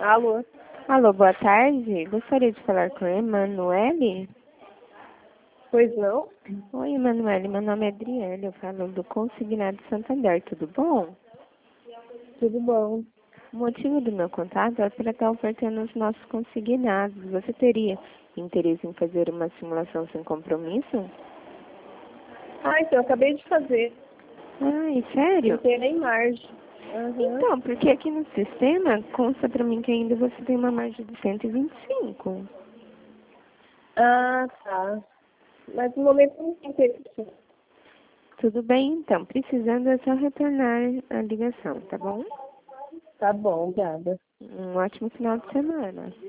Alô? Alô, boa tarde. Gostaria de falar com a Emanuele. Pois não? Oi, Emanuele. Meu nome é Adriele. Eu falo do Consignado Santander. Tudo bom? Tudo bom. O motivo do meu contato é para estar ofertando os nossos consignados. Você teria interesse em fazer uma simulação sem compromisso? Então, eu acabei de fazer. Ai, sério? Não tem nem margem. Uhum. Então, porque aqui no sistema consta para mim que ainda você tem uma margem de 125. Tá. Mas no momento não tem interesse. Tudo bem, então. Precisando é só retornar a ligação, tá bom? Tá bom, obrigada. Um ótimo final de semana.